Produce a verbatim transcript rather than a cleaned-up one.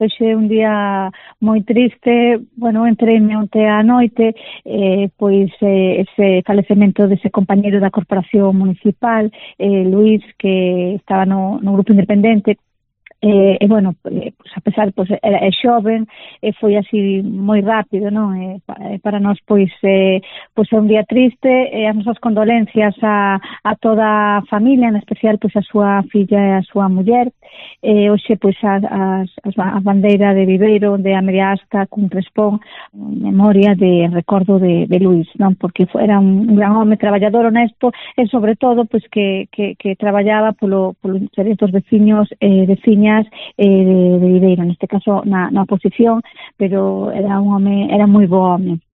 Hoxe é un día moi triste, bueno, entreime onte á noite, eh, pois eh, ese falecemento dese compañeiro da Corporación Municipal, eh, Luís, que estaba no, no grupo independente. E, e bueno, pues, a pesar, pues, era é xoven, e foi así moi rápido, non? E, para nós, pois, eh, pois é un día triste, e as nosas condolencias a, a toda a familia, en especial, pois, a súa filla e a súa muller. E hoxe, pois, as, as, a bandeira de Viveiro, de a media asta, cun crespón, en memoria de recordo de, de Luís, non? Porque era un, un gran home, traballador, honesto, e, sobre todo, pois, que, que, que traballaba polo, polo interés dos veciños e eh, veciñas eh, de, de Viveiro, neste caso na, na oposición, pero era un home, era moi bo home.